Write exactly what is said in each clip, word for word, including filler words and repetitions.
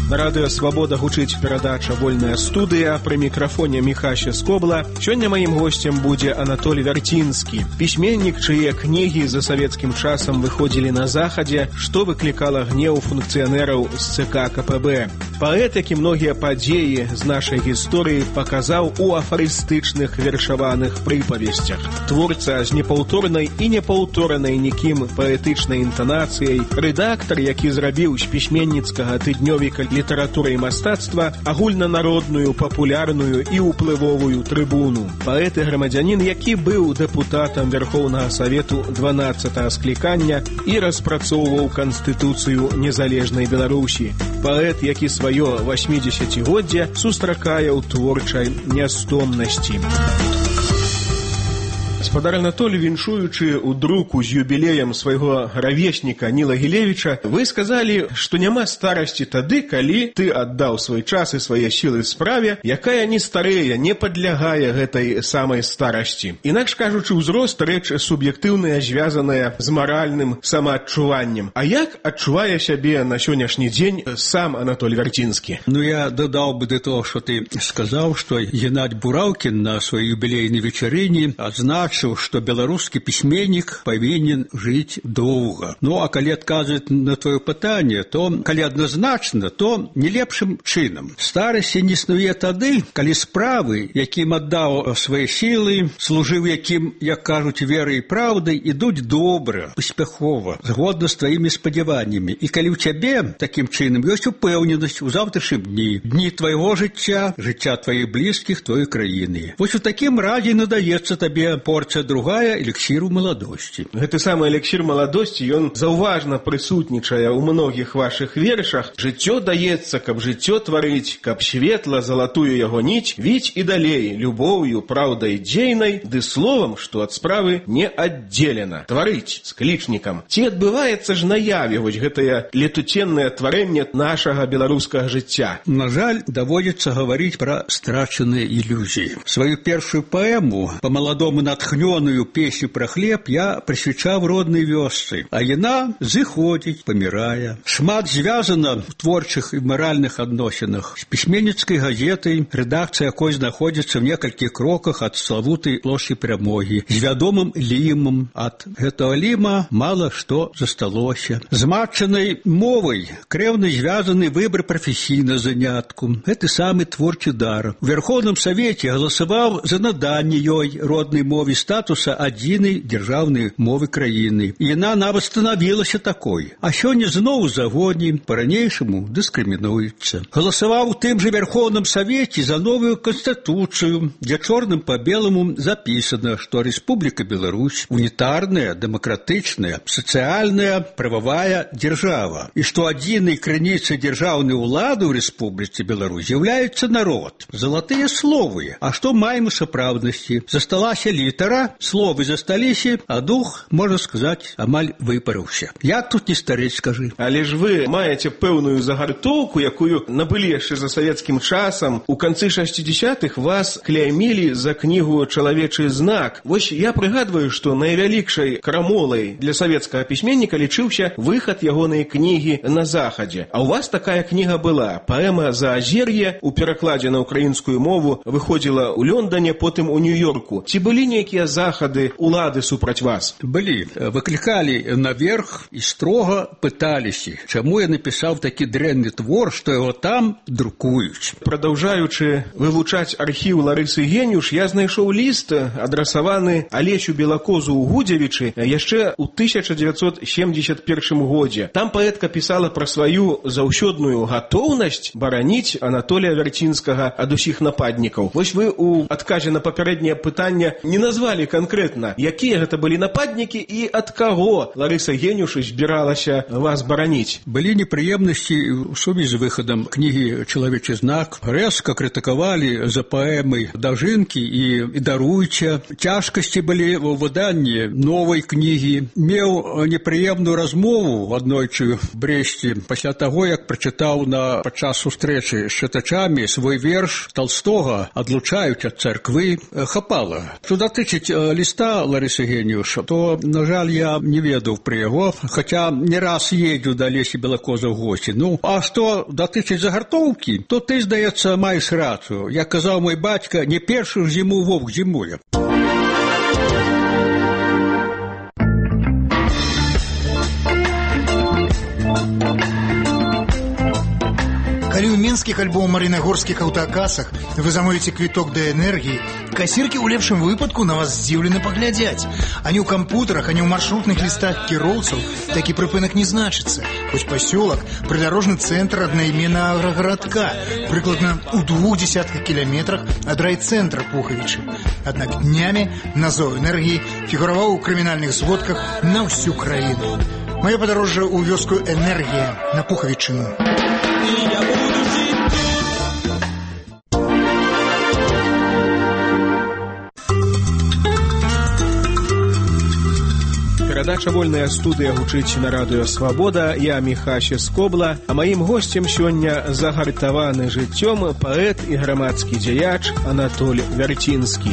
На радыё «Свабода» гучыць перадача «Вольная студыя». Пры мікрафоне Міхася Скобла. Сёння маім госцем будзе Анатолий Вярцінскі, пісьменнік, чые кнігі за савецкім часам выходзілі на захадзе, што выклікала гнеў функцыянераў з ЦК КПБ. Паэт, які многія падзеі з нашай гісторыі паказаў у афарыстычных вершаваных прыпавесцях. Творца з непаўторнай і непаўторанай нікім паэтычнай інтанацыяй, рэдактар, які зрабіў з пісьменніцкага тыднёвіка літаратуры і мастацтва агульнанародную, папулярную і ўплывовую трыбуну. Паэт і грамадзянін, які быў дэпутатам Верхоўнага Савету дванаццатага склікання і распрацоўваў Канстытуцыю незалежнай Беларусі. Паэт, які сваё васьмідзесяцігоддзе сустракае ў творчай нястомнасці. Гаспадар Анатолий, віншуючы ў друку з юбілеем свайго равесніка Ніла Гілевіча, вы сказалі, што няма старасці тады, калі ты аддаў свой час і свае сілы справе, якая не старэе, не падлягае гэтай самай старасці. Інакш кажучы, ўзрост рэч суб'ектыўная, звязаная з маральным самаадчуваннем. А як адчувае сябе на сённяшні дзень сам Анатолий Вярцінскі? Ну, я дадаў бы да того, што ты сказаў, што Геннадзь Бураўкін на сваёй юбілейнай вечарыне адзначыў, что беларускі пісьменнік павінен жыць доўга. Ну, а калі адказваць на твоё пытанне, то, калі адназначна, то не лепшым чынам. Старасці не існуе тады, калі справы, якім аддаў свае сілы, служыў якім, як кажуць, верай і праўдай, ідуць добра, паспяхова, згодна з тваімі спадзяваннямі. І калі ў цябе такім чынам ёсць упэўненасць у заўтрашнім дні, дні твайго жыцця, жыцця тваіх блізкіх, твоей краіны. Вось у такім разе надаецца табе порцыя другая эліксіру маладосці. Гэты самы эліксір маладосці, ён заўважна прысутнічае ў многіх вашых вершах. Жыццё даецца, каб жыццё тварыць, каб светла залатую яго ніць, віць і далей, любоўю, праўдай дзейнай, ды словам, што ад справы не аддзелена. Тварыць з клічнікам. Ці адбываецца ж наяве вось гэтае летуценнае тварэнне нашага беларускага жыцця? На жаль, даводзіцца гаварыць пра страчаныя ілюзіі. Сваю першую паэму па маладому натхнённю песню пра хлеб я прысвячаў роднай вёсцы, а яна зыходзіць, памірае. Шмат звязана ў творчых і маральных адносінах з пісьменніцкай газетай, рэдакцыя якой знаходзіцца ў некалькіх кроках ад славутай плошчы Перамогі, з вядомым Лімам. Ад гэтага Ліма мала што засталося. З матчынай мовай крэўна звязаны выбар прафесійна занятку. Гэты самы творчы дар. У Верхоўным Савеце галасаваў за наданне ёй роднай мове статуса адзінай дзяржаўнай мовы краіны. І яна нават станавілася такой. А сёння зноў у загоне, па-ранейшаму дыскрымінуецца. Галасаваў у тым жа Верхоўным Савеце за новую Канстытуцыю, дзе чорным па беламу запісана, што Рэспубліка Беларусь унітарная, дэмакратычная, сацыяльная, прававая дзяржава. І што адзінай крыніцай дзяржаўнай улады ў Рэспубліцы Беларусь з'яўляецца народ. Залатыя словы. А што маем у сапраўднасці? Засталася літара, словы засталіся, а дух, можна сказаць, амаль выпарыўся. Як тут не старець, скажы? Але ж вы маеце пэўную загартоўку, якую набылі яшчэ за савецкім часам. У канцы шасцідзясятых вас кляймілі за кнігу «Чалавечы знак». Вось я прыгадваю, што найвялікшай крамолай для савецкага пісьменніка лічыўся выхад ягонай кнігі на захадзе. А ў вас такая кніга была. Паэма «Заазер'е» у перакладзе на ўкраінскую мову выходзіла ў Лондоне, потым у Нью-Йорку. Ці былі нейкія захады улады супраць вас? Былі. Выклікалі наверх і строга пыталіся, чаму я напісаў такі дрэнны твор, што яго там друкуюць. Прадаўжаючы вывучаць архіў Ларысы Геніуш, я знайшоў ліст, адрасаваны Алесю Белакозу ў Гудзевічы яшчэ ў тысяча дзевяцьсот семдзесят першым годзе. Там паэтка пісала пра сваю заўсёдную гатоўнасць бараніць Анатолія Вярцінскага ад усіх нападнікаў. Вось вы у адказе на папярэдняе пытанне не назвалі канкрэтна, якія гэта былі нападнікі і ад каго Ларыса Геніуш збіралася вас бараніць. Былі непрыемнасці ў сувязі з выхадам кнігі «Чалавечы знак». Рэзка крытыкавалі за паэмай «Дажынкі» і «Даруйце». Цяжкасці былі ў выданні новай кнігі. Меў непрыемную размову аднойчы в Брэсце пасля таго, як прачытаў на падчас сустрэчы з чытачамі свой верш Толстога «Адлучаюць ад царквы». Хапала. Што датычыць датычыць ліста Ларысы Геніюш, то, на жаль, я не ведаў пра яго, хаця не раз ездзіў да Лесі Белакоза ў госці. Ну, а што датычыць загартоўкі, то ты, здаецца, маеш рацыю. Як казаў мой бацька, не першую зіму вовк зімуе. Калі ў мінскіх альбо ў марынагорскіх аўтакасах вы замовіце квіток да энергіі, касіркі ў лепшым выпадку на вас здзіўлена паглядзяць. Ані ў кампутарах, ані ў маршрутных лістах кіроўцаў такі прыпынак не значыцца. Хоць пасёлак, прыдарожны цэнтр аднайменнага аграгарадка, прыкладна ў двух дзесятках кіламетрах ад райцэнтра Пухавічы. Аднак днямі назоў энергіі фігураваў у крымінальных зводках на ўсю краіну. Маё падарожжа ў вёску Энергія на Пухавічыну. Перадача «Вольная студыя» гучыць на радыё «Свабода». Я Міхася Скобла, а маім госцем сёння загартаваны жыццём паэт і грамадскі дзеяч Анатоль Вярцінскі.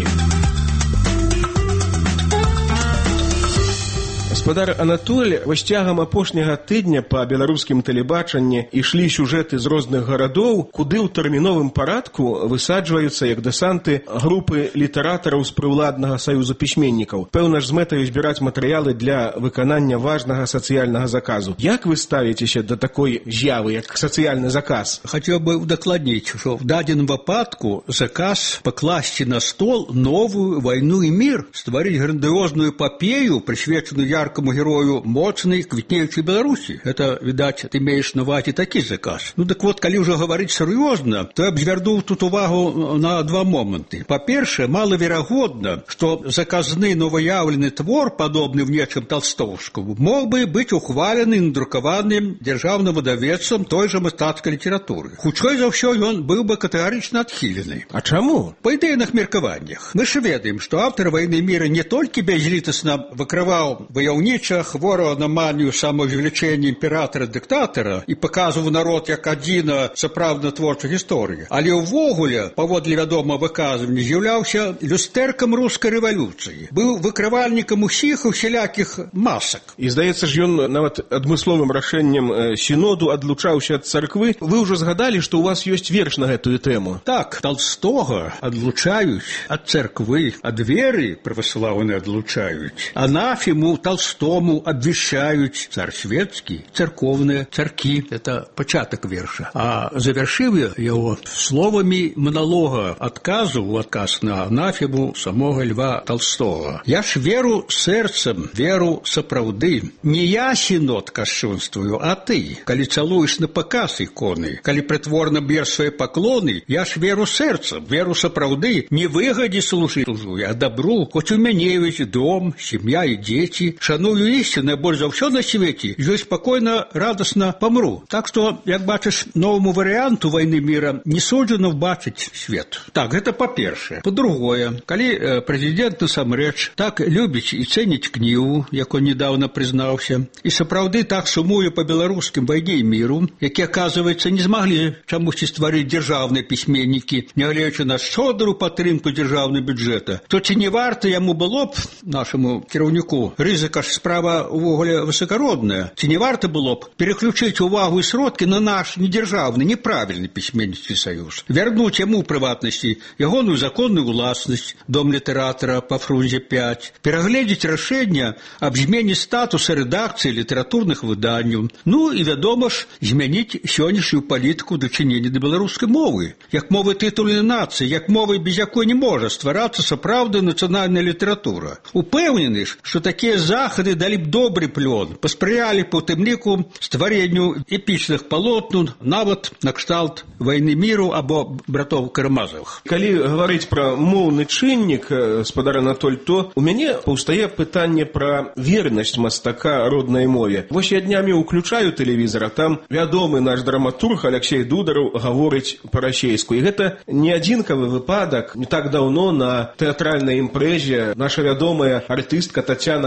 Гаспадар Анатоль, вось цягам апошняга тыдня па беларускім тэлебачанні ішлі сюжэты з розных гарадоў, куды ў тэрміновым парадку высаджваюцца як дэсанты групы літаратараў з прыўладнага саюзу пісьменнікаў. Пэўна ж з мэтаю збіраць матэрыялы для выканання важнага сацыяльнага заказу. Як вы ставіцеся да такой з'явы, як сацыяльны заказ? Хацеў бы удакладніць, што в дадзеным выпадку заказ пакласці на стол новую вайну і мір, стварыць грандыозную эпапею, прысвечаную яркаму герою моцнай, квітнеючай Беларусі. Это, відаць, ты имеешь на увазе такі заказ. Ну, так вот, калі ўжо гаварыць сур'ёзна, то я б звярнуў тут увагу на два моманты. Па-першае, малаверагодна, што заказны новаяўлены твор, падобны в нечым Толстовскому, мог бы быць ухвалены і надрукаваны дзяржаўным выдавецтвам той жа мастацкай літаратуры. Хутчэй за ўсё, ён быў бы катэгарычна адхілены. А чаму? Па ідэйных меркаваннях. Мы ж ведаем, што аўтар «Вайны і міра» не толькі бязлітасна выкрываў ваяўніцтва хворого на манію самовелічэння імператара-дыктатара і паказваў народ як адзіна сапраўдна творча гісторыя, але ўвогуле, паводле вядомага выказвання, з'яўляўся люстэркам рускай рэвалюцыі, быў выкрывальнікам усіх усялякіх масак. І, здаецца ж, ён нават адмысловым рашэннем сіноду адлучаўся ад царквы. Вы ўжо згадалі, што ў вас ёсць верш на гэтую тэму. Так, Толстога адлучаюць ад царквы, ад веры праваслаўныя адлучаюць. Анафему Толстого Тому обвещают царь светский, церковные царьки. Это початок верша. А завершив его словами монолога отказу, отказ на анафему самого Льва Толстого. Я ж веру сердцем, веру сапраўды. Не я синод кощунствую, а ты. Коли целуешь на показ иконы, коли притворно бьешь свои поклоны, я ж веру сердцем, веру сапраўды. Не выгоде служить, а добру. Хоть у меня есть дом, семья и дети, шаную истину, больше за все на свете, я спокойно, радостно помру. Так что, як бачиш, новому варианту войны мира не суджено вбачить свет. Так, это по-перше. По-другое, коли президент насамрэч так любить и ценить книгу, як он недавно признался, и сапраўды так сумуе по белорусским войне и миру, які, оказывается, не смогли чамусьці стварыць державные письменники, не глядячи на шчодрую падтрымку державного бюджета, то ці не варто яму было б, нашему кіраўніку, рызыка ж справа увогуле высокородная, ці не варто было б переключить увагу и сродки на наш недержавный, неправильный письменнический союз, вернуть ему приватности, ягоную законную власность, дом литератора по Фрунзе пять, перегледзець рашэнне об змене статуса редакции литературных выданняў, ну и, вядома ж, змяніць сённяшнюю палітыку дачынення да беларускай мовы, як мовы тытульнай нацыі, як мовы, без якой не можа стварацца сапраўдная нацыянальная літаратура. Упэўнены ж, што такія захады далі б добры плён, паспрыялі па тым ліку стваренню эпічных палотнаў, нават накшталт «Вайны міру» або «Братоў Карамазавых». Калі гаварыць пра моўны чыннік, гаспадар Анатоль, то у мяне паўстае пытанне пра вернасць мастака роднай мове. Вось я днямі ўключаю тэлевізор, а там вядомы наш драматург Алексей Дудараў гаворыць па-расейску. І гэта не адзінкавы выпадак. Не так даўно на тэатральнай імпрэзе наша вядомая артыстка Тацяна Маркель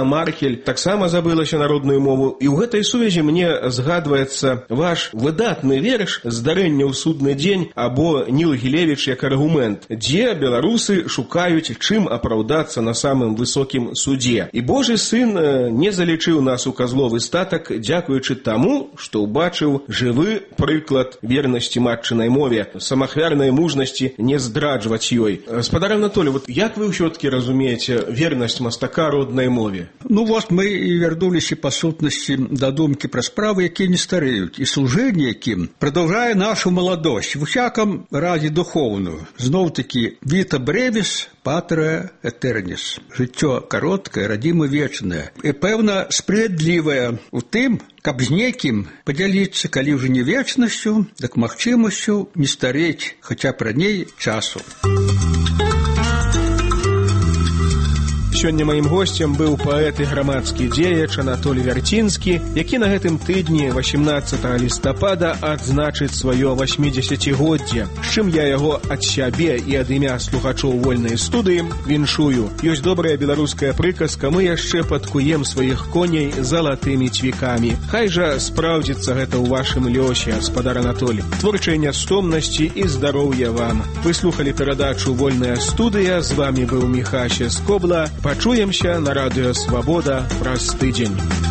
моладзель таксама забылася на родную мову, і ў гэтай сувязі мне згадваецца ваш выдатны верш «Здарэнне ў судны дзень» або Ніл Гілевіч як аргумент, дзе беларусы шукаюць, чым апраўдацца на самым высокім судзе. І Божы сын не залічыў нас у казловы статак, дзякуючы таму, што ўбачыў жывы прыклад вернасці матчынай мове, самахвярнай мужнасці не здраджваць ёй. Гаспадар Анатолий, вот як вы ўсё-таки разумееце вернасць мастака роднай мове? Ну вот мы і вярнуліся па сутнасці да думкі пра справы, якія не стареюць, і служэнне якім прадаўжае нашу маладосць, в усякам разе духоўную. Зноў-такі «Vita brevis, patria aeternis» – жыццё кароткае, радзіма вечнае. І, пэўна, справядлівае ў тым, каб з некім падзяліцца, калі ўжо не вечнасцю, так магчымасцю не старець, хаця б раней часу. Сёння маім госцем быў паэт і грамадскі дзеяч Анатолий Вярцінскі, які на гэтым тыдні васемнаццатага лістапада адзначыць сваё васьмідзесяцігоддзе, з чым я яго ад сябе і ад імя слухачоў вольнай студыі віншую. Ёсць добрая беларуская прыказка: мы яшчэ падкуем сваіх коней залатымі цвікамі. Хай жа спраўдзіцца гэта ў вашым лёсе, гаспадар Анатолий. Творчай нястомнасці і здароўя вам. Вы слухалі перадачу «Вольная студыя». З вами быў Міхася Скобла. Пачуемся на радыё «Свабода» праз тыдзень.